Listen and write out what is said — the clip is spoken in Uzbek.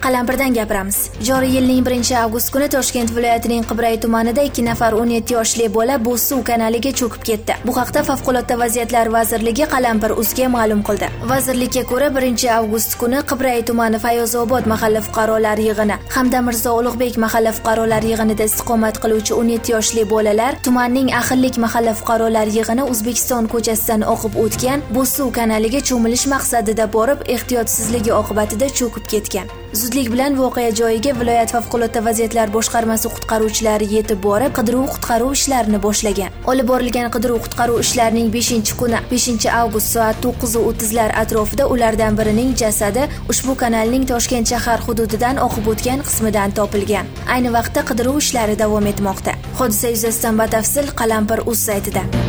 Qalampirdan gapiramiz. Joriy yilning 1-avgust kuni Toshkent viloyatining Qibray tumanida 2 nafar 17 yoshli bola Bo'zsuv kanaliga cho'kib ketdi. Bu haqda Favqulodda vaziyatlar vazirligi Qalampir.uzga ma'lum qildi. Vazirlikka ko'ra 1-avgust kuni Qibray tumani Fayozobod mahalla fuqarolar yig'ini hamda Mirzo Ulug'bek mahalla fuqarolar yig'inida istiqomat qiluvchi 17 yoshli bolalar tumanning Ahillik mahalla fuqarolar yig'ini O'zbekiston ko'chasidan oqib o'tgan Bo'zsuv kanaliga cho'milish maqsadida borib, ehtiyotsizligi oqibatida cho'kib ketgan. Zudlik bilan voqea joyiga viloyat favqulodda vaziyatlar boshqarmasi qutqaruvchilari yetib borib, qidiruv-qutqaruv ishlarini boshlagan. Olib borilgan qidiruv-qutqaruv ishlarining 5-kuni 5-avgust soat 9:30lar atrofida ulardan birining jasadi ushbu kanalning Toshkent shahar hududidan oqib o'tgan qismidan topilgan. Ayni vaqtda qidiruv ishlari davom etmoqda. Hodisa yuzasidan batafsil Qalampir.uz saytida.